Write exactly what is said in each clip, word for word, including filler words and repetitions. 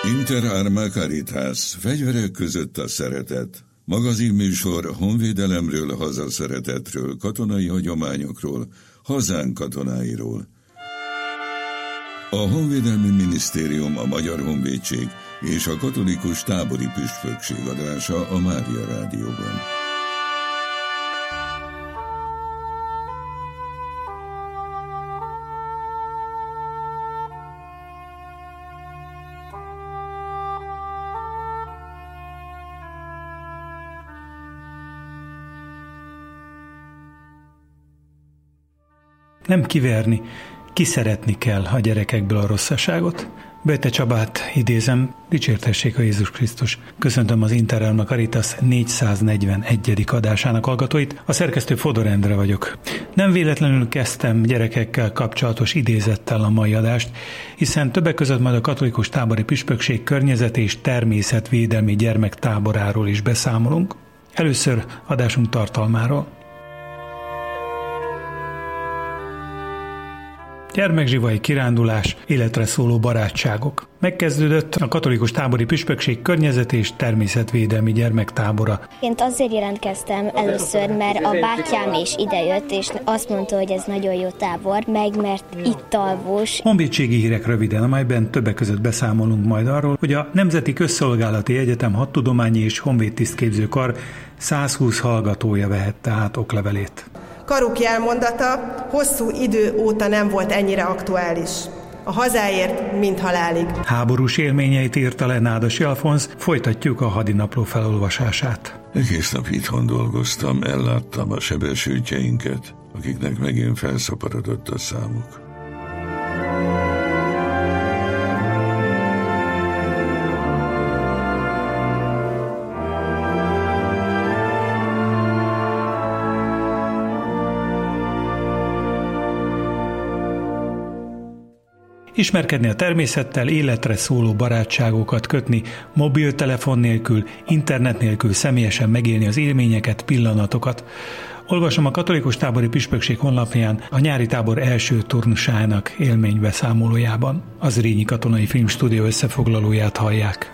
Inter Arma Caritas, fegyverek között a szeretet. Magazinműsor honvédelemről, hazaszeretetről, katonai hagyományokról, hazánk katonáiról. A Honvédelmi Minisztérium, a Magyar Honvédség és a Katolikus Tábori Püspökség adása a Mária Rádióban. Nem kiverni, kiszeretni kell a gyerekekből a rosszaságot. Böjte Csabát idézem, dicsértessék a Jézus Krisztus. Köszöntöm az Inter Arma Caritas négyszáznegyvenegyedik adásának hallgatóit. A szerkesztő Fodor Endre vagyok. Nem véletlenül kezdtem gyerekekkel kapcsolatos idézettel a mai adást, hiszen többek között majd a Katolikus Tábori Püspökség környezet- és természetvédelmi gyermektáboráról is beszámolunk. Először adásunk tartalmáról. Gyermekzsivai kirándulás, életre szóló barátságok. Megkezdődött a Katolikus Tábori Püspökség környezet- és természetvédelmi gyermektábora. Én azért jelentkeztem először, mert a bátyám is idejött, és azt mondta, hogy ez nagyon jó tábor, meg mert itt alvós. Honvédségi hírek röviden, amelyben többek között beszámolunk majd arról, hogy a Nemzeti Közszolgálati Egyetem Hadtudományi és Honvédtisztképzőkar százhúsz hallgatója vehette át oklevelét. Karuk jelmondata hosszú idő óta nem volt ennyire aktuális. A hazáért, mint halálig. Háborús élményeit írta le Nádasi Alfonz, folytatjuk a hadinapló felolvasását. Egész nap itthon dolgoztam, elláttam a sebesültjeinket, akiknek megint felszaporodott a számuk. Ismerkedni a természettel, életre szóló barátságokat kötni, mobiltelefon nélkül, internet nélkül személyesen megélni az élményeket, pillanatokat. Olvasom a Katolikus Tábori Püspökség honlapján a nyári tábor első turnusának élménybeszámolójában. Az Rényi Katonai Filmstúdió összefoglalóját hallják.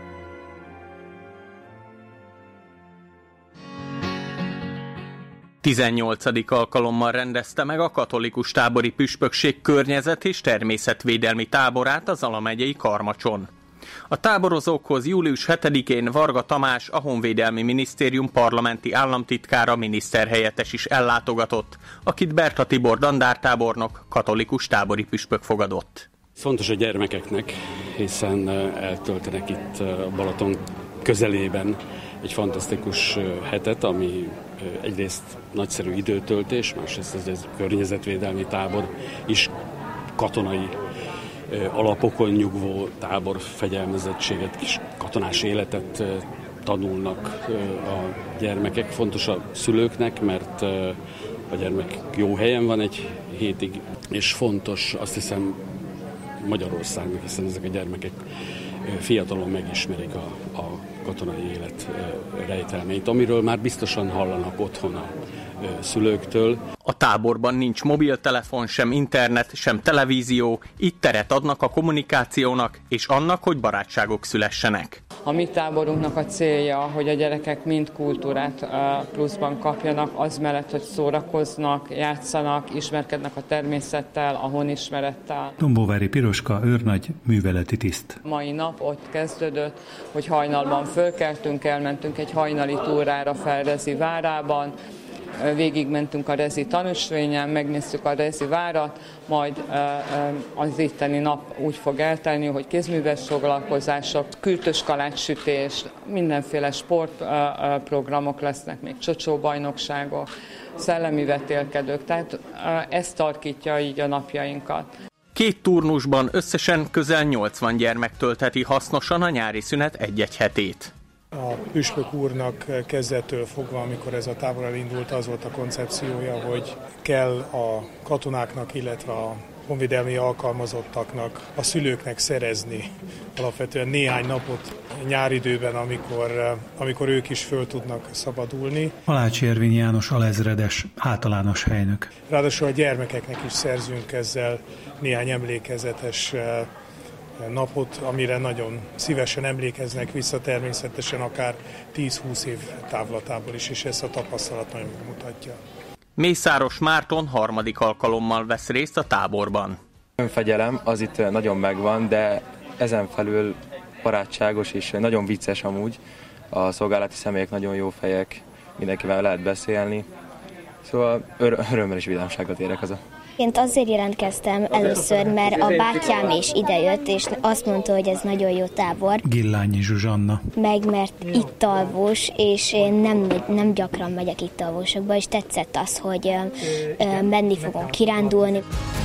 tizennyolcadik alkalommal rendezte meg a Katolikus Tábori Püspökség környezet- és természetvédelmi táborát az Zala megyei Karmacson. A táborozókhoz július hetedikén Varga Tamás, a Honvédelmi Minisztérium parlamenti államtitkára, miniszterhelyettes is ellátogatott, akit Berta Tibor dandártábornok, katolikus tábori püspök fogadott. Fontos a gyermekeknek, hiszen eltöltenek itt a Balaton közelében egy fantasztikus hetet, ami egyrészt nagyszerű időtöltés, másrészt ez egy környezetvédelmi tábor is, katonai alapokon nyugvó tábor, fegyelmezettséget, kis katonás életet tanulnak a gyermekek. Fontos a szülőknek, mert a gyermek jó helyen van egy hétig, és fontos, azt hiszem, Magyarországnak, hiszen ezek a gyermekek fiatalon megismerik a, a katonai élet rejtelmeit, amiről már biztosan hallanak otthon a szülőktől. A táborban nincs mobiltelefon, sem internet, sem televízió, itt teret adnak a kommunikációnak és annak, hogy barátságok szülessenek. A mi táborunknak a célja, hogy a gyerekek mind kultúrát pluszban kapjanak, az mellett, hogy szórakoznak, játszanak, ismerkednek a természettel, a honismerettel. Dombóvári Piroska, őrnagy, műveleti tiszt. Mai nap ott kezdődött, hogy hajnalban fölkeltünk, elmentünk egy hajnali túrára Felrezi várában, végigmentünk a Rezi tanúsvényen, megnéztük a Rezi várat, majd az itteni nap úgy fog eltelni, hogy kézműves foglalkozások, kürtös kalácssütés, mindenféle sportprogramok lesznek, még csocsóbajnokságok, szellemi vetélkedők, tehát ez tarkítja így a napjainkat. Két turnusban összesen közel nyolcvan gyermek töltheti hasznosan a nyári szünet egy-egy hetét. A püspök úrnak kezdettől fogva, amikor ez a tábor elindult, az volt a koncepciója, hogy kell a katonáknak, illetve a honvédelmi alkalmazottaknak, a szülőknek szerezni alapvetően néhány napot nyáridőben, amikor, amikor ők is föl tudnak szabadulni. Alácsi Ervin János alezredes, általános helynök. Ráadásul a gyermekeknek is szerzünk ezzel néhány emlékezetes napot, amire nagyon szívesen emlékeznek vissza, természetesen akár tíz-húsz év távlatából is, és ezt a tapasztalat nagyon mutatja. Mészáros Márton harmadik alkalommal vesz részt a táborban. Önfegyelem az itt nagyon megvan, de ezen felül barátságos és nagyon vicces amúgy. A szolgálati személyek nagyon jó fejek, mindenkivel lehet beszélni. Szóval ör- örömmel és vidámságot érek haza. Én azért jelentkeztem először, mert a bátyám is idejött, és azt mondta, hogy ez nagyon jó tábor. Gillányi Zsuzsanna. Meg mert itt alvós, és én nem, nem gyakran megyek itt alvósokba, és tetszett az, hogy ö, ö, menni fogom kirándulni.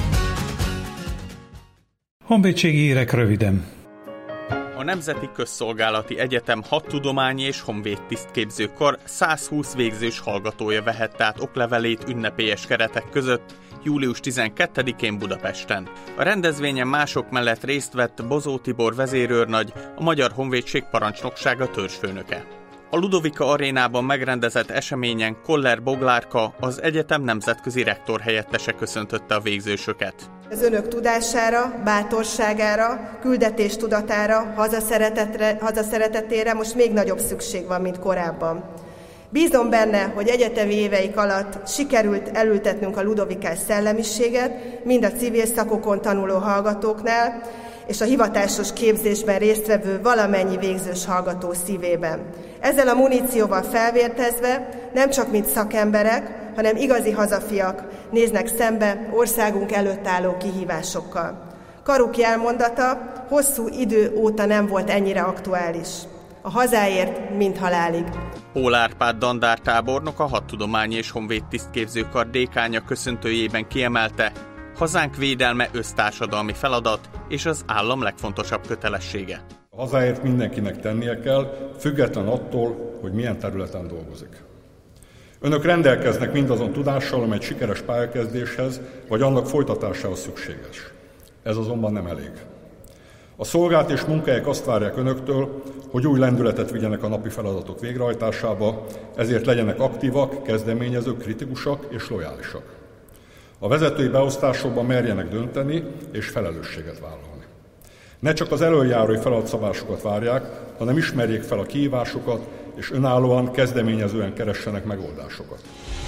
Honvédségi hírek röviden. A Nemzeti Közszolgálati Egyetem hadtudományi és honvéd tisztképzőkar százhúsz végzős hallgatója vehette át oklevelét ünnepélyes keretek között július tizenkettedikén Budapesten. A rendezvényen mások mellett részt vett Bozó Tibor vezérőrnagy, a Magyar Honvédség parancsnoksága törzsfőnöke. A Ludovika arénában megrendezett eseményen Koller Boglárka, az egyetem nemzetközi rektor helyettese köszöntötte a végzősöket. Az önök tudására, bátorságára, küldetéstudatára, hazaszeretetére most még nagyobb szükség van, mint korábban. Bízom benne, hogy egyetemi éveik alatt sikerült elültetnünk a ludovikás szellemiséget, mind a civil szakokon tanuló hallgatóknál, és a hivatásos képzésben résztvevő valamennyi végzős hallgató szívében. Ezzel a munícióval felvértezve nem csak mint szakemberek, hanem igazi hazafiak néznek szembe országunk előtt álló kihívásokkal. Karuki elmondata hosszú idő óta nem volt ennyire aktuális. A hazáért, mint halálig. Pól Árpád dandártábornok, a hadtudományi és honvéd tisztképzőkar dékánya köszöntőjében kiemelte, hazánk védelme össztársadalmi feladat és az állam legfontosabb kötelessége. A hazáért mindenkinek tennie kell, független attól, hogy milyen területen dolgozik. Önök rendelkeznek mindazon tudással, amely sikeres pályakezdéshez vagy annak folytatásához szükséges. Ez azonban nem elég. A szolgált és munkahelyek azt várják önöktől, hogy új lendületet vigyenek a napi feladatok végrehajtásába, ezért legyenek aktívak, kezdeményezők, kritikusak és lojálisak. A vezetői beosztásokban merjenek dönteni és felelősséget vállalni. Ne csak az elöljárói feladatszabásokat várják, hanem ismerjék fel a kihívásokat, és önállóan, kezdeményezően keressenek megoldásokat.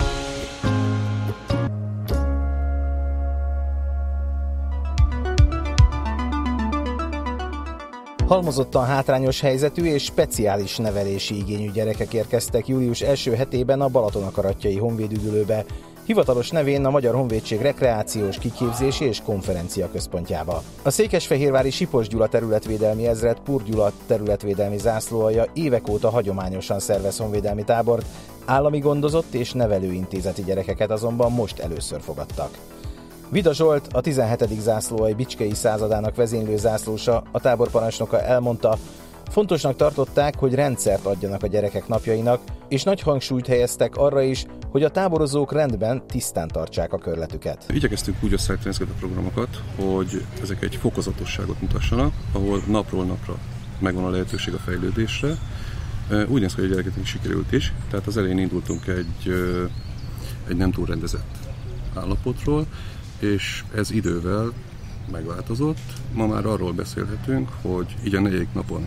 Halmozottan hátrányos helyzetű és speciális nevelési igényű gyerekek érkeztek július első hetében a Balatonakarattyai honvédüdülőbe, hivatalos nevén a Magyar Honvédség rekreációs, kiképzési és konferencia központjába. A székesfehérvári Sipos Gyula területvédelmi ezred Pur Gyula területvédelmi zászlóalja évek óta hagyományosan szervez honvédelmi tábort, állami gondozott és nevelőintézeti gyerekeket azonban most először fogadtak. Vida Zsolt, a tizenhetedik zászlóalj bicskei századának vezénylő zászlósa, a táborparancsnoka elmondta, fontosnak tartották, hogy rendszert adjanak a gyerekek napjainak, és nagy hangsúlyt helyeztek arra is, hogy a táborozók rendben tisztán tartsák a körletüket. Igyekeztünk úgy összeállítani ezeket a programokat, hogy ezek egy fokozatosságot mutassanak, ahol napról napra megvan a lehetőség a fejlődésre. Úgy néz ki, hogy a gyerekeknek sikerült is, tehát az elején indultunk egy, egy nem túl rendezett állapotról, és ez idővel megváltozott. Ma már arról beszélhetünk, hogy így a negyedik napon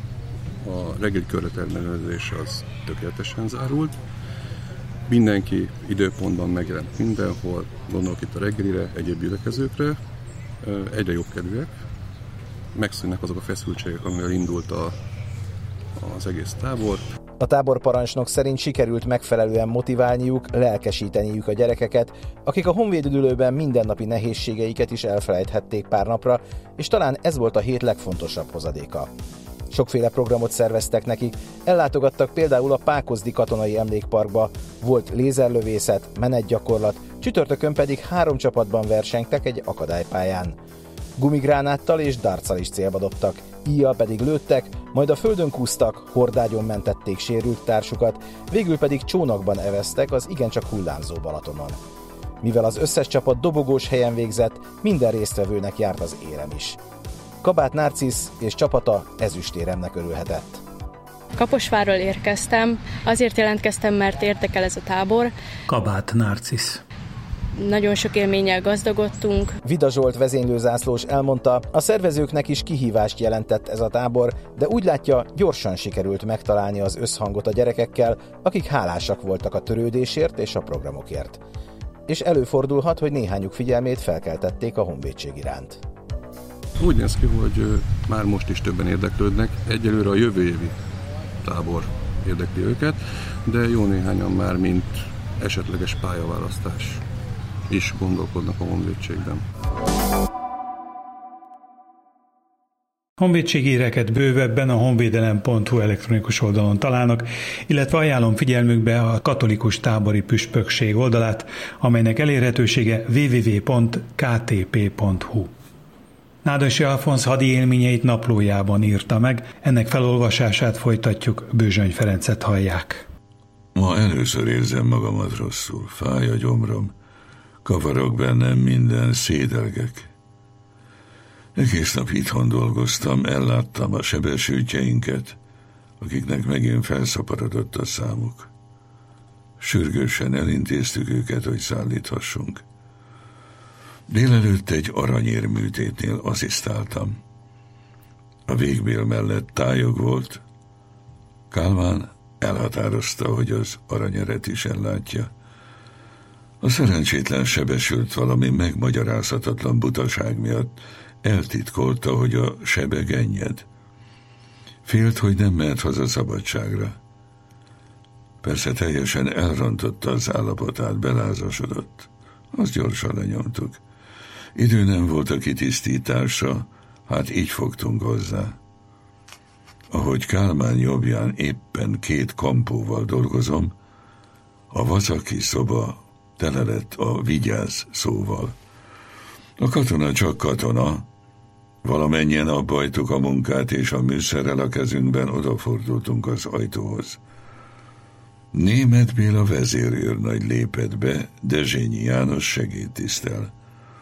a reggeli körletellenőrzés az tökéletesen zárult. Mindenki időpontban megjelent mindenhol, gondolok itt a reggelire, egyéb gyülekezőkre, egyre jobb kedvűek. Megszűnnek azok a feszültségek, amivel indult a, az egész tábor. A táborparancsnok szerint sikerült megfelelően motiválniuk, lelkesíteniük a gyerekeket, akik a honvédüdülőben mindennapi nehézségeiket is elfelejthették pár napra, és talán ez volt a hét legfontosabb hozadéka. Sokféle programot szerveztek nekik, ellátogattak például a Pákozdi Katonai Emlékparkba, volt lézerlövészet, menetgyakorlat, csütörtökön pedig három csapatban versengtek egy akadálypályán. Gumigránáttal és dartcal is célba dobtak, íjjal pedig lőttek, majd a földön kúsztak, hordágyon mentették sérült társukat, végül pedig csónakban eveztek az igencsak hullámzó Balatonon. Mivel az összes csapat dobogós helyen végzett, minden résztvevőnek járt az érem is. Kabát Narcisz és csapata ezüstéremnek örülhetett. Kaposvárról érkeztem, azért jelentkeztem, mert érdekel ez a tábor. Kabát Narcisz. nagyon sok élménnyel gazdagodtunk. Vida Zsolt vezénylőzászlós elmondta, a szervezőknek is kihívást jelentett ez a tábor, de úgy látja, gyorsan sikerült megtalálni az összhangot a gyerekekkel, akik hálásak voltak a törődésért és a programokért. És előfordulhat, hogy néhányuk figyelmét felkeltették a honvédség iránt. Úgy néz ki, hogy már most is többen érdeklődnek. Egyelőre a jövő évi tábor érdekli őket, de jó néhányan már, mint esetleges pályaválasztás is gondolkodnak a honvédségben. Honvédségi híreket bővebben a honvédelem pont hu elektronikus oldalon találnak, illetve ajánlom figyelmükbe a katolikus tábori püspökség oldalát, amelynek elérhetősége double-u double-u double-u pont k t p pont h u. Nádas Alfonz hadi élményeit naplójában írta meg, ennek felolvasását folytatjuk, Bőzsöny Ferencet hallják. Ma először érzem magamat rosszul, fáj a gyomrom, kavarok bennem minden, szédelgek. Egész nap itthon dolgoztam, elláttam a sebesültjeinket, akiknek megint felszaporodott a számuk. Sürgősen elintéztük őket, hogy szállíthassunk. Délelőtt egy aranyérműtétnél asszisztáltam. A végbél mellett tájog volt. Kálmán elhatározta, hogy az aranyeret is ellátja. A szerencsétlen sebesült valami megmagyarázhatatlan butaság miatt eltitkolta, hogy a sebeg ennyed. Félt, hogy nem mehet haza szabadságra. Persze teljesen elrontotta az állapotát, belázasodott. Azt gyorsan lenyomtuk. Idő nem volt a kitisztításra, hát így fogtunk hozzá. Ahogy Kálmán jobbján éppen két kampóval dolgozom, a vacaki szoba tele lett a vigyáz szóval. A katona csak katona. Valamennyien abbajtuk a munkát, és a műszerrel a kezünkben odafordultunk az ajtóhoz. Németh Béla vezérőrnagy lépett be, Dezsényi János segédtisztel.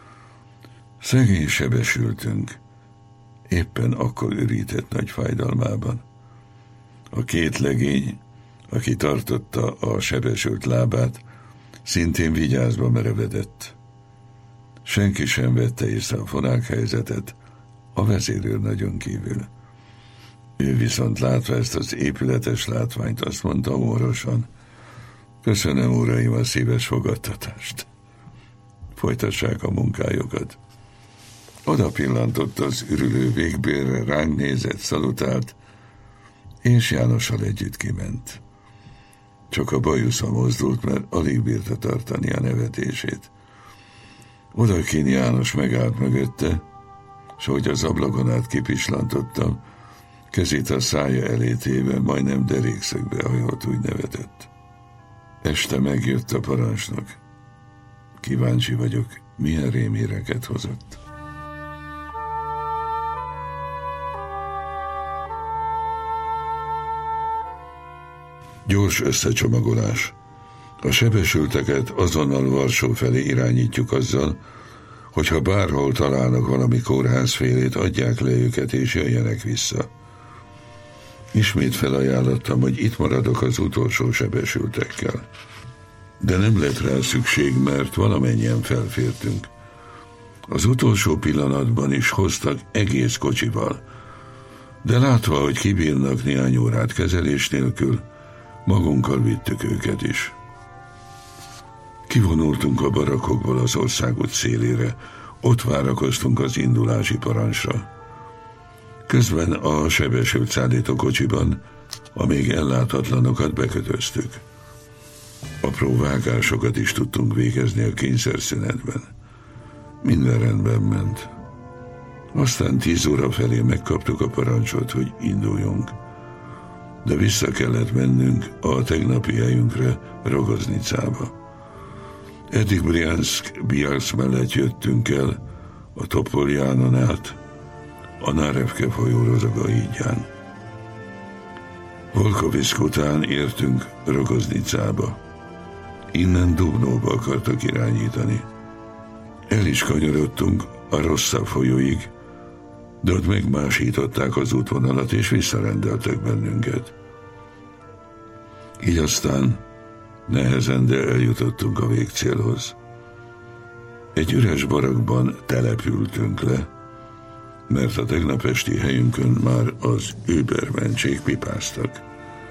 Szegény sebesültünk, éppen akkor ürített nagy fájdalmában. A két legény, aki tartotta a sebesült lábát, szintén vigyázba merevedett. Senki sem vette észre a fonákhelyzetet, a vezérőr nagyon kívül. Ő viszont látva ezt az épületes látványt, azt mondta humorosan: köszönöm, uraim, a szíves fogadtatást. Folytassák a munkájukat. Oda pillantott az ürülő végbélre, ránk nézett, szalutált, és Jánossal együtt kiment. Csak a bajusza mozdult, mert alig bírta tartani a nevetését. Odakinn János megállt mögötte, s hogy az ablakon át kipislantottam, kezét a szája elé téve, majdnem derékszögbe hajolt, úgy nevetett. Este megjött a parancsnok. Kíváncsi vagyok, milyen rémhíreket hozott. Gyors összecsomagolás. A sebesülteket azonnal Varsó felé irányítjuk azzal, hogyha bárhol találnak valami kórházfélét, adják le őket és jöjjenek vissza. Ismét felajánlottam, hogy itt maradok az utolsó sebesültekkel. De nem lett rá szükség, mert valamennyien felfértünk. Az utolsó pillanatban is hoztak egész kocsival, de látva, hogy kibírnak néhány órát kezelés nélkül, magunkkal vittük őket is. Kivonultunk a barakokból az országút szélére, ott várakoztunk az indulási parancsra. Közben a sebesült szállítókocsiban a még ellátatlanokat bekötöztük. Apró vágásokat is tudtunk végezni a kényszerszünetben. Minden rendben ment. Aztán tíz óra felé megkaptuk a parancsot, hogy induljunk. De vissza kellett mennünk a tegnapi helyünkre, Rogoznicába. Eddig Briansk-Bialsz mellett jöttünk el, a Topoljánon át, a Nárevke folyó Rozoga hídján. Volkoviszk után értünk Rogoznicába. Innen Dubnóba akartak irányítani. El is kanyarodtunk a Rossza folyóig, de ott megmásították az útvonalat, és visszarendeltek bennünket. Így aztán nehezen, de eljutottunk a végcélhoz. Egy üres barakban települtünk le, mert a tegnap esti helyünkön már az übermencsék pipáztak.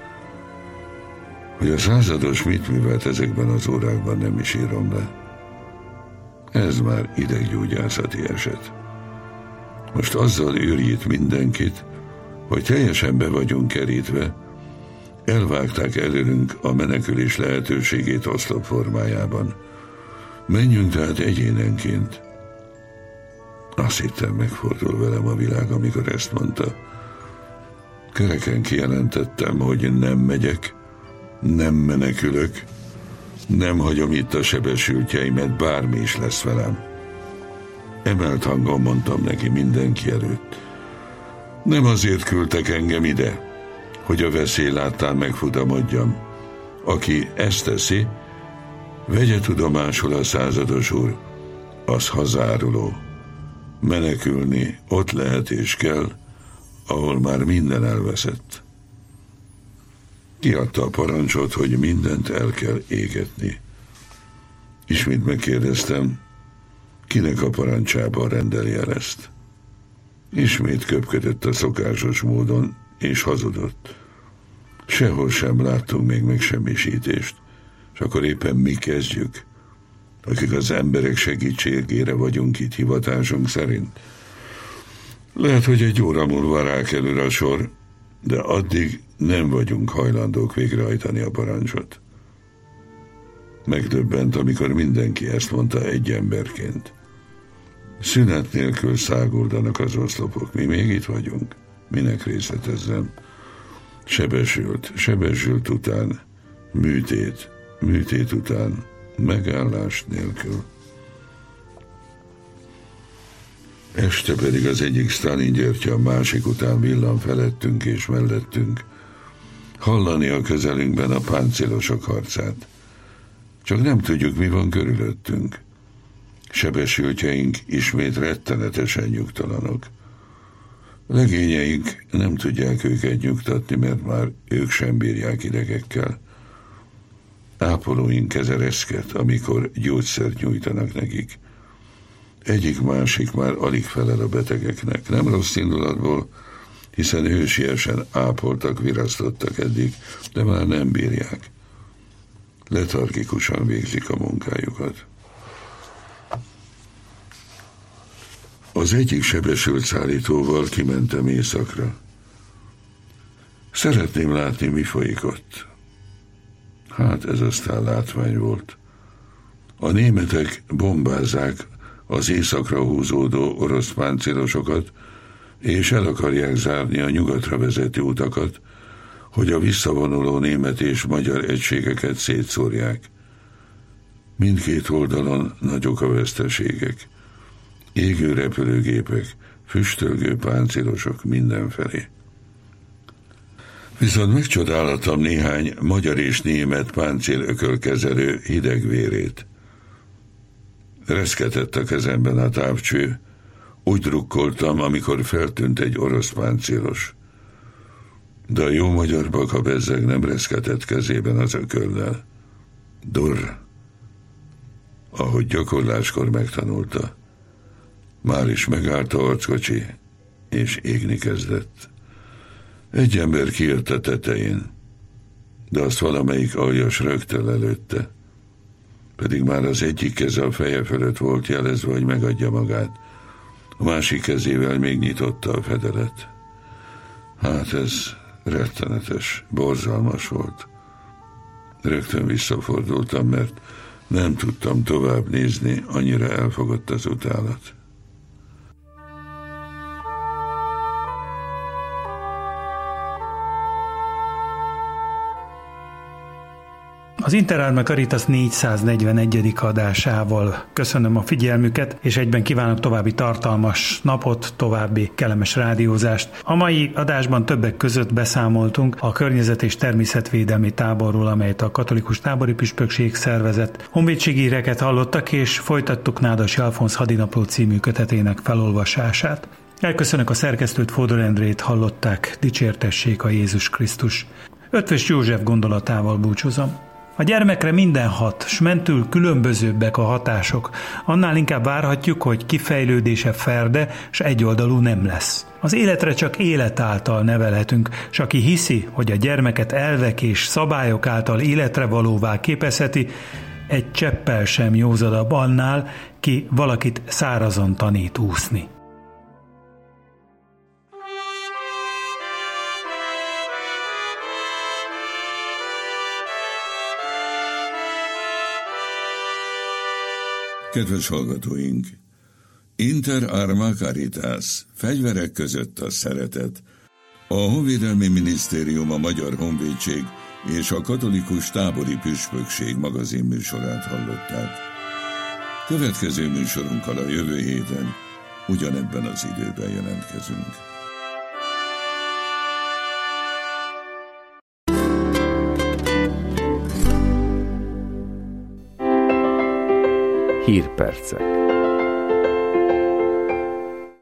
Hogy a százados mit művelt ezekben az órákban, nem is írom le. Ez már ideggyógyászati eset. Most azzal őrjít mindenkit, hogy teljesen be vagyunk kerítve, elvágták előlünk a menekülés lehetőségét oszlop formájában. Menjünk tehát egyénenként. Azt hittem, megfordul velem a világ, amikor ezt mondta. Kereken kijelentettem, hogy nem megyek, nem menekülök, nem hagyom itt a sebesültjeimet, bármi is lesz velem. Emelt hangon mondtam neki mindenki előtt. Nem azért küldtek engem ide, hogy a veszély láttán megfutamodjam. Aki ezt teszi, vegye tudomásul a százados úr, az hazáruló. Menekülni ott lehet és kell, ahol már minden elveszett. Kiadta a parancsot, hogy mindent el kell égetni. Ismét megkérdeztem, kinek a parancsában rendeli el ezt. Ismét köpködött a szokásos módon, és hazudott. Sehol sem láttunk még megsemmisítést, és akkor éppen mi kezdjük, akik az emberek segítségére vagyunk itt hivatásunk szerint. Lehet, hogy egy óra múlva rákerül a sor, de addig nem vagyunk hajlandók végrehajtani a parancsot. Megdöbbent, amikor mindenki ezt mondta egy emberként. Szünet nélkül száguldanak az oszlopok, mi még itt vagyunk. Minek részletezzem? Sebesült, sebesült után, műtét, műtét után, megállás nélkül. Este pedig az egyik Stalin gyertya a másik után villan felettünk és mellettünk, hallani a közelünkben a páncélosok harcát. Csak nem tudjuk, mi van körülöttünk. Sebesültjeink ismét rettenetesen nyugtalanok. Legényeink nem tudják őket nyugtatni, mert már ők sem bírják idegekkel. Ápolóink keze reszket, amikor gyógyszert nyújtanak nekik. Egyik-másik már alig felel a betegeknek, nem rossz indulatból, hiszen hősiesen ápoltak, virasztottak eddig, de már nem bírják. Letargikusan végzik a munkájukat. Az egyik sebesült szállítóval kimentem éjszakra. Szeretném látni, mi folyik ott. Hát ez aztán látvány volt. A németek bombázzák az északra húzódó orosz páncélosokat, és el akarják zárni a nyugatra vezető utakat, hogy a visszavonuló német és magyar egységeket szétszórják. Mindkét oldalon nagyok a veszteségek. Égő repülőgépek, füstölgő páncélosok mindenfelé. Viszont megcsodáltam néhány magyar és német páncélökölkezelő hidegvérét. Reszketett a kezemben a távcső, úgy drukkoltam, amikor feltűnt egy orosz páncélos. De a jó magyar baka bezzeg nem reszketett kezében az ököllel. Durr! Ahogy gyakorláskor megtanulta. Már is megállt a harckocsi, és égni kezdett. Egy ember kijött a tetején, de azt valamelyik aljas rögtön előtte. Pedig már az egyik keze a feje fölött volt jelezve, hogy megadja magát. A másik kezével még nyitotta a fedelet. Hát ez rettenetes, borzalmas volt. Rögtön visszafordultam, mert nem tudtam tovább nézni, annyira elfogott az utálat. Az Interárme Caritas négyszáznegyvenegyedik adásával köszönöm a figyelmüket, és egyben kívánok további tartalmas napot, további kellemes rádiózást. A mai adásban többek között beszámoltunk a környezet- és természetvédelmi táborról, amelyet a Katolikus Tábori Püspökség szervezett. Honvédségi híreket hallottak, és folytattuk Nádasi Alfonz Hadinapló című kötetének felolvasását. Elköszönök, a szerkesztőt, Fodor Endrét hallották, dicsértessék a Jézus Krisztus. Ötvös József gondolatával búcsúzom. A gyermekre minden hat, s mentül különbözőbbek a hatások. Annál inkább várhatjuk, hogy kifejlődése ferde, s egyoldalú nem lesz. Az életre csak élet által nevelhetünk, s aki hiszi, hogy a gyermeket elvek és szabályok által életre valóvá képezheti, egy cseppel sem józadabb annál, ki valakit szárazon tanít úszni. Kedves hallgatóink! Inter arma caritas, fegyverek között a szeretet. A Honvédelmi Minisztérium, a Magyar Honvédség és a Katolikus Tábori Püspökség magazin műsorát hallották. Következő műsorunkkal a jövő héten ugyanebben az időben jelentkezünk. Hírpercek.